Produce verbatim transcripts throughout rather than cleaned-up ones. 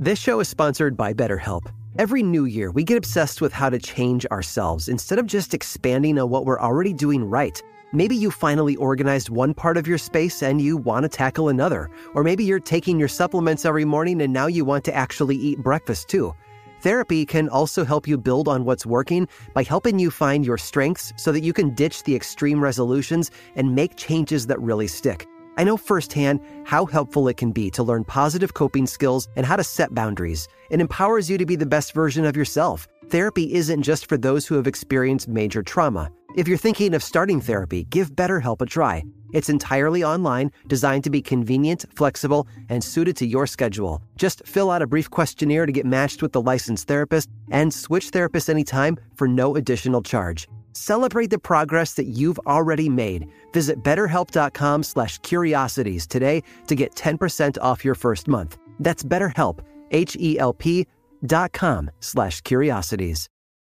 This show is sponsored by BetterHelp. Every new year, we get obsessed with how to change ourselves instead of just expanding on what we're already doing right. Maybe you finally organized one part of your space and you want to tackle another. Or maybe you're taking your supplements every morning and now you want to actually eat breakfast too. Therapy can also help you build on what's working by helping you find your strengths so that you can ditch the extreme resolutions and make changes that really stick. I know firsthand how helpful it can be to learn positive coping skills and how to set boundaries. It empowers you to be the best version of yourself. Therapy isn't just for those who have experienced major trauma. If you're thinking of starting therapy, give BetterHelp a try. It's entirely online, designed to be convenient, flexible, and suited to your schedule. Just fill out a brief questionnaire to get matched with the licensed therapist and switch therapists anytime for no additional charge. Celebrate the progress that you've already made. Visit betterhelp.com slash curiosities today to get ten percent off your first month. That's BetterHelp, H-E-L-P dot com slash curiosities.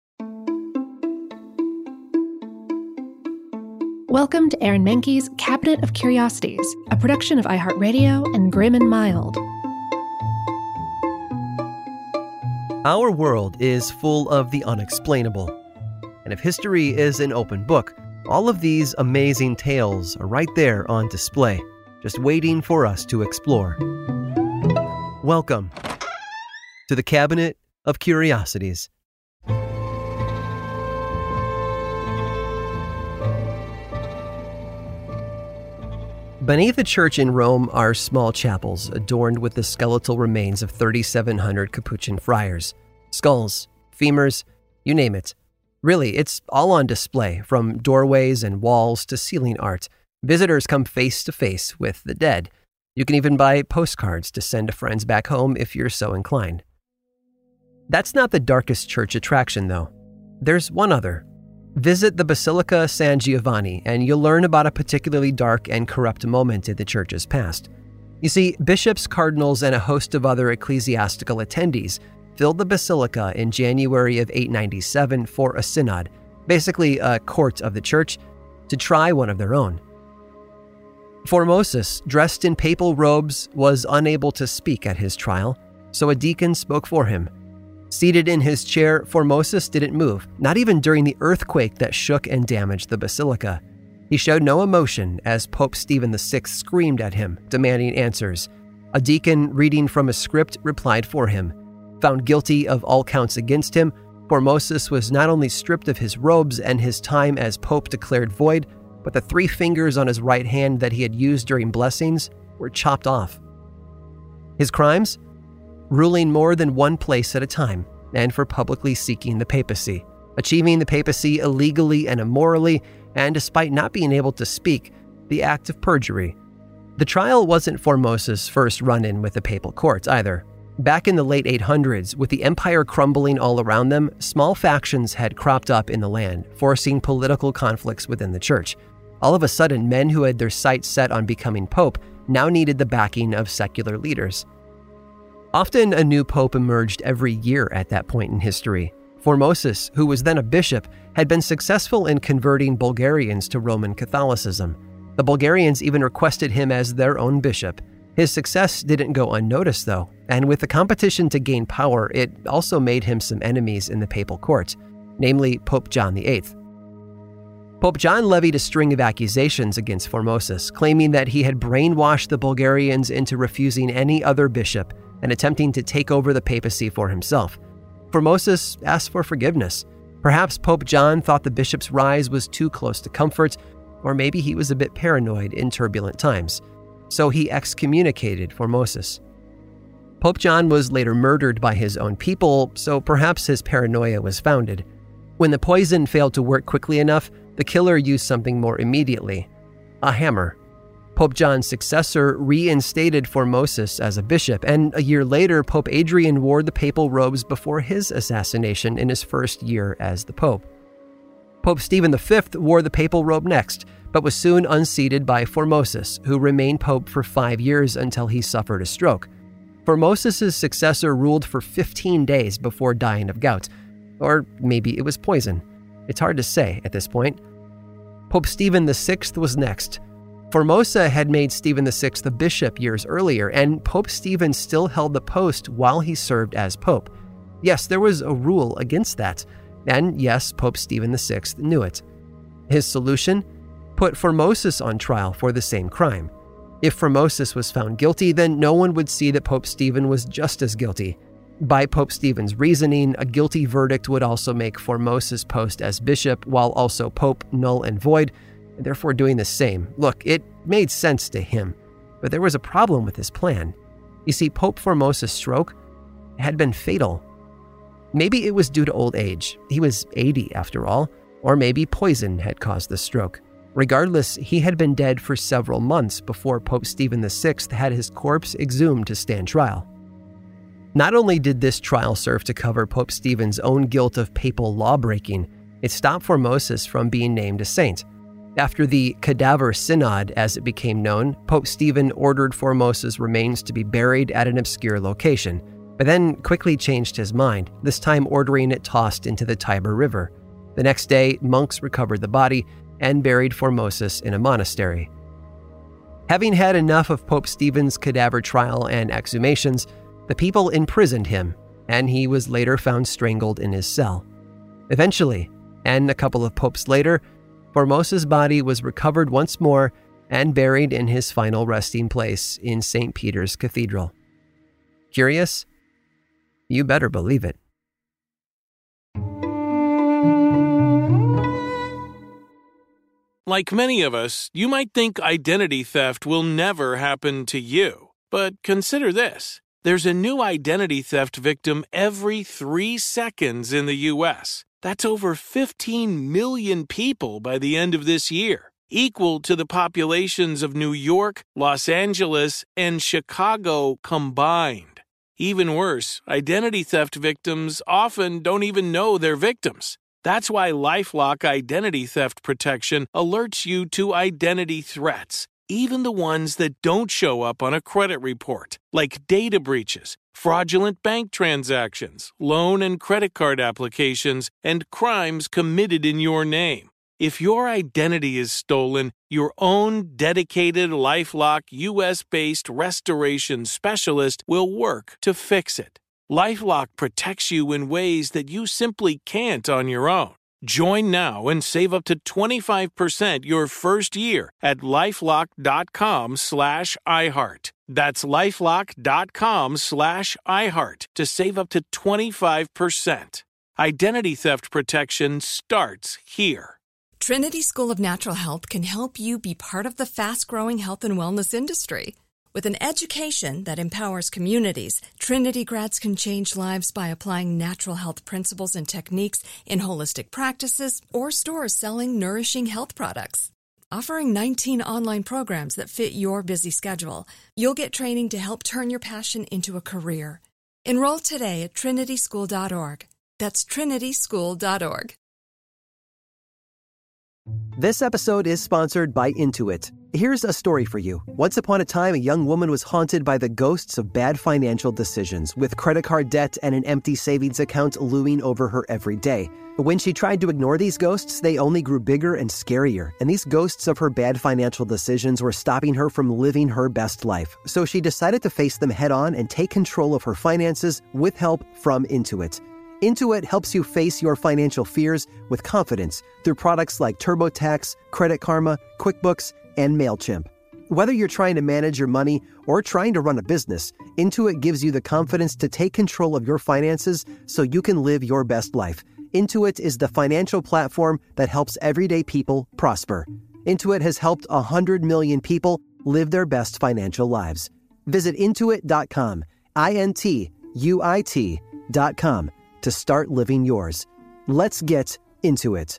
Welcome to Aaron Mahnke's Cabinet of Curiosities, a production of iHeartRadio and Grim and Mild. Our world is full of the unexplainable. And if history is an open book, all of these amazing tales are right there on display, just waiting for us to explore. Welcome to the Cabinet of Curiosities. Beneath the church in Rome are small chapels adorned with the skeletal remains of thirty-seven hundred Capuchin friars. Skulls, femurs, you name it. Really, it's all on display, from doorways and walls to ceiling art. Visitors come face to face with the dead. You can even buy postcards to send to friends back home if you're so inclined. That's not the darkest church attraction, though. There's one other. Visit the Basilica San Giovanni, and you'll learn about a particularly dark and corrupt moment in the church's past. You see, bishops, cardinals, and a host of other ecclesiastical attendees filled the basilica in January of eight ninety-seven for a synod, basically a court of the church, to try one of their own. Formosus, dressed in papal robes, was unable to speak at his trial, so a deacon spoke for him. Seated in his chair, Formosus didn't move, not even during the earthquake that shook and damaged the basilica. He showed no emotion as Pope Stephen the Sixth screamed at him, demanding answers. A deacon reading from a script replied for him. Found guilty of all counts against him, Formosus was not only stripped of his robes and his time as Pope declared void, but the three fingers on his right hand that he had used during blessings were chopped off. His crimes? Ruling more than one place at a time, and for publicly seeking the papacy, achieving the papacy illegally and immorally, and despite not being able to speak, the act of perjury. The trial wasn't Formosus' first run-in with the papal court either. Back in the late eight hundreds, with the empire crumbling all around them, small factions had cropped up in the land, forcing political conflicts within the church. All of a sudden, men who had their sights set on becoming pope now needed the backing of secular leaders. Often, a new pope emerged every year at that point in history. Formosus, who was then a bishop, had been successful in converting Bulgarians to Roman Catholicism. The Bulgarians even requested him as their own bishop. His success didn't go unnoticed, though, and with the competition to gain power, it also made him some enemies in the papal court, namely Pope John the Eighth. Pope John levied a string of accusations against Formosus, claiming that he had brainwashed the Bulgarians into refusing any other bishop and attempting to take over the papacy for himself. Formosus asked for forgiveness. Perhaps Pope John thought the bishop's rise was too close to comfort, or maybe he was a bit paranoid in turbulent times. So he excommunicated Formosus. Pope John was later murdered by his own people, so perhaps his paranoia was founded. When the poison failed to work quickly enough, the killer used something more immediately: a hammer. Pope John's successor reinstated Formosus as a bishop, and a year later, Pope Adrian wore the papal robes before his assassination in his first year as the pope. Pope Stephen the Fifth wore the papal robe next, but was soon unseated by Formosus, who remained pope for five years until he suffered a stroke. Formosus' successor ruled for fifteen days before dying of gout. Or maybe it was poison. It's hard to say at this point. Pope Stephen the Sixth was next. Formosa had made Stephen the Sixth a bishop years earlier, and Pope Stephen still held the post while he served as pope. Yes, there was a rule against that, and yes, Pope Stephen the Sixth knew it. His solution? Put Formosus on trial for the same crime. If Formosus was found guilty, then no one would see that Pope Stephen was just as guilty. By Pope Stephen's reasoning, a guilty verdict would also make Formosus' post as bishop, while also pope, null and void, and therefore doing the same. Look, it made sense to him, but there was a problem with his plan. You see, Pope Formosus' stroke had been fatal. Maybe it was due to old age. He was eighty after all, or maybe poison had caused the stroke. Regardless, he had been dead for several months before Pope Stephen the Sixth had his corpse exhumed to stand trial. Not only did this trial serve to cover Pope Stephen's own guilt of papal law-breaking, it stopped Formosus from being named a saint. After the Cadaver Synod, as it became known, Pope Stephen ordered Formosus' remains to be buried at an obscure location, but then quickly changed his mind, this time ordering it tossed into the Tiber River. The next day, monks recovered the body and buried Formosus in a monastery. Having had enough of Pope Stephen's cadaver trial and exhumations, the people imprisoned him, and he was later found strangled in his cell. Eventually, and a couple of popes later, Formosus' body was recovered once more and buried in his final resting place in Saint Peter's Cathedral. Curious? You better believe it. Like many of us, you might think identity theft will never happen to you. But consider this. There's a new identity theft victim every three seconds in the U S That's over fifteen million people by the end of this year, equal to the populations of New York, Los Angeles, and Chicago combined. Even worse, identity theft victims often don't even know they're victims. That's why LifeLock Identity Theft Protection alerts you to identity threats, even the ones that don't show up on a credit report, like data breaches, fraudulent bank transactions, loan and credit card applications, and crimes committed in your name. If your identity is stolen, your own dedicated LifeLock U S-based restoration specialist will work to fix it. LifeLock protects you in ways that you simply can't on your own. Join now and save up to twenty-five percent your first year at LifeLock.com slash iHeart. That's LifeLock.com slash iHeart to save up to twenty-five percent. Identity theft protection starts here. Trinity School of Natural Health can help you be part of the fast-growing health and wellness industry. With an education that empowers communities, Trinity grads can change lives by applying natural health principles and techniques in holistic practices or stores selling nourishing health products. Offering nineteen online programs that fit your busy schedule, you'll get training to help turn your passion into a career. Enroll today at trinity school dot org. That's trinity school dot org. This episode is sponsored by Intuit. Here's a story for you. Once upon a time, a young woman was haunted by the ghosts of bad financial decisions, with credit card debt and an empty savings account looming over her every day. When she tried to ignore these ghosts, they only grew bigger and scarier, and these ghosts of her bad financial decisions were stopping her from living her best life. So she decided to face them head on and take control of her finances with help from Intuit. Intuit helps you face your financial fears with confidence through products like TurboTax, Credit Karma, QuickBooks, and MailChimp. Whether you're trying to manage your money or trying to run a business, Intuit gives you the confidence to take control of your finances so you can live your best life. Intuit is the financial platform that helps everyday people prosper. Intuit has helped one hundred million people live their best financial lives. Visit intuit dot com, I N T U I T dot com, to start living yours. Let's get into it.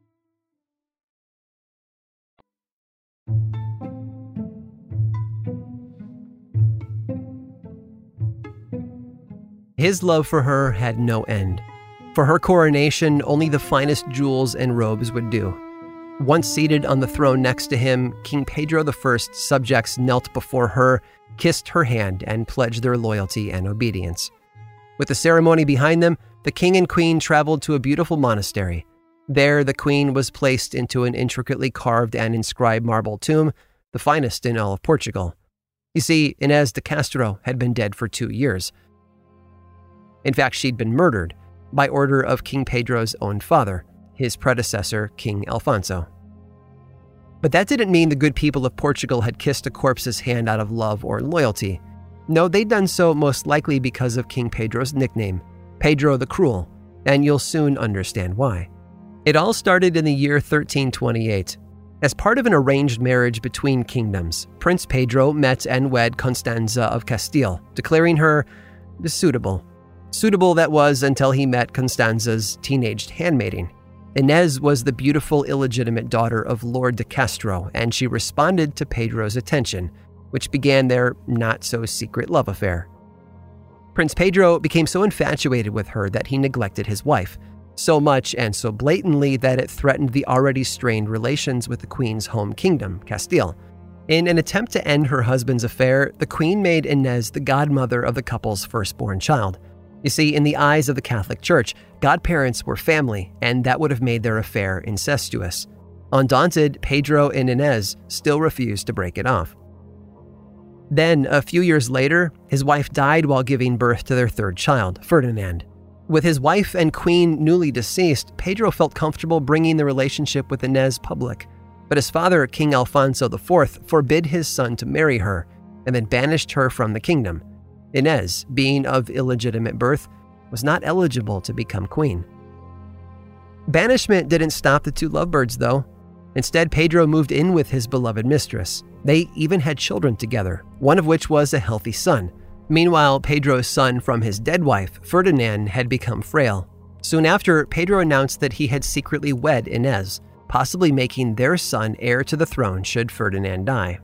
His love for her had no end. For her coronation, only the finest jewels and robes would do. Once seated on the throne next to him, King Pedro the First's subjects knelt before her, kissed her hand, and pledged their loyalty and obedience. With the ceremony behind them, the king and queen traveled to a beautiful monastery. There, the queen was placed into an intricately carved and inscribed marble tomb, the finest in all of Portugal. You see, Inês de Castro had been dead for two years. In fact, she'd been murdered by order of King Pedro's own father, his predecessor, King Alfonso. But that didn't mean the good people of Portugal had kissed a corpse's hand out of love or loyalty. No, they'd done so most likely because of King Pedro's nickname, Pedro the Cruel, and you'll soon understand why. It all started in the year thirteen twenty-eight. As part of an arranged marriage between kingdoms, Prince Pedro met and wed Constanza of Castile, declaring her suitable. Suitable that was until he met Constanza's teenaged handmaiden. Inês was the beautiful illegitimate daughter of Lord de Castro, and she responded to Pedro's attention, which began their not-so-secret love affair. Prince Pedro became so infatuated with her that he neglected his wife, so much and so blatantly that it threatened the already strained relations with the Queen's home kingdom, Castile. In an attempt to end her husband's affair, the Queen made Inês the godmother of the couple's firstborn child. You see, in the eyes of the Catholic Church, godparents were family, and that would have made their affair incestuous. Undaunted, Pedro and Inês still refused to break it off. Then, a few years later, his wife died while giving birth to their third child, Ferdinand. With his wife and queen newly deceased, Pedro felt comfortable bringing the relationship with Inês public. But his father, King Alfonso the Fourth, forbid his son to marry her, and then banished her from the kingdom. Inês, being of illegitimate birth, was not eligible to become queen. Banishment didn't stop the two lovebirds, though. Instead, Pedro moved in with his beloved mistress. They even had children together, one of which was a healthy son. Meanwhile, Pedro's son from his dead wife, Ferdinand, had become frail. Soon after, Pedro announced that he had secretly wed Inês, possibly making their son heir to the throne should Ferdinand die.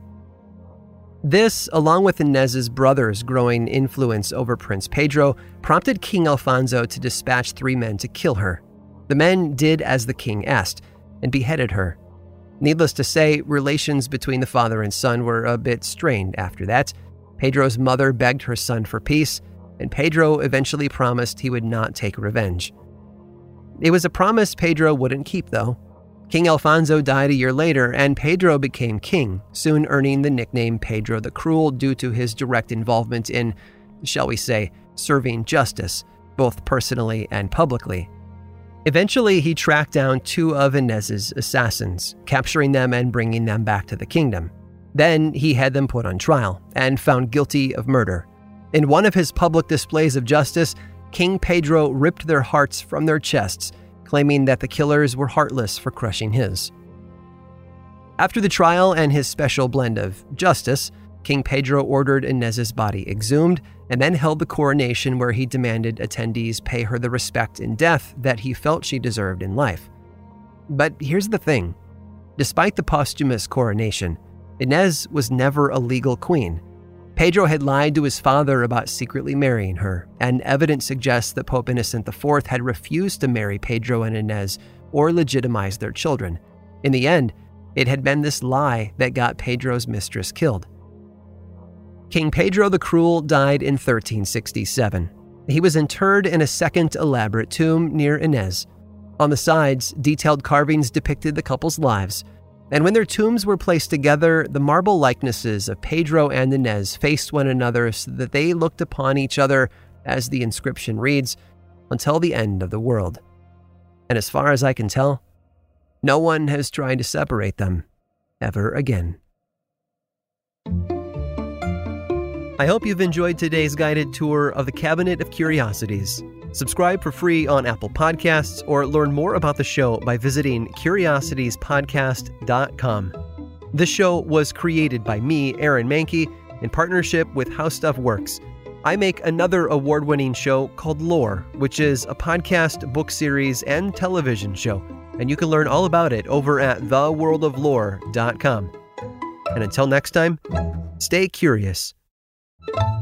This, along with Inês's brother's growing influence over Prince Pedro, prompted King Alfonso to dispatch three men to kill her. The men did as the king asked and beheaded her. Needless to say, relations between the father and son were a bit strained after that. Pedro's mother begged her son for peace, and Pedro eventually promised he would not take revenge. It was a promise Pedro wouldn't keep, though. King Alfonso died a year later, and Pedro became king, soon earning the nickname Pedro the Cruel due to his direct involvement in, shall we say, serving justice, both personally and publicly. Eventually, he tracked down two of Inês's assassins, capturing them and bringing them back to the kingdom. Then he had them put on trial and found guilty of murder. In one of his public displays of justice, King Pedro ripped their hearts from their chests, claiming that the killers were heartless for crushing his. After the trial and his special blend of justice, King Pedro ordered Inês's body exhumed and then held the coronation where he demanded attendees pay her the respect in death that he felt she deserved in life. But here's the thing. Despite the posthumous coronation, Inês was never a legal queen. Pedro had lied to his father about secretly marrying her, and evidence suggests that Pope Innocent the Fourth had refused to marry Pedro and Inês or legitimize their children. In the end, it had been this lie that got Pedro's mistress killed. King Pedro the Cruel died in thirteen sixty-seven. He was interred in a second elaborate tomb near Inês. On the sides, detailed carvings depicted the couple's lives, and when their tombs were placed together, the marble likenesses of Pedro and Inês faced one another so that they looked upon each other, as the inscription reads, until the end of the world. And as far as I can tell, no one has tried to separate them ever again. I hope you've enjoyed today's guided tour of the Cabinet of Curiosities. Subscribe for free on Apple Podcasts or learn more about the show by visiting curiosities podcast dot com. This show was created by me, Aaron Mahnke, in partnership with How Stuff Works. I make another award-winning show called Lore, which is a podcast, book series, and television show, and you can learn all about it over at the world of lore dot com. And until next time, stay curious. you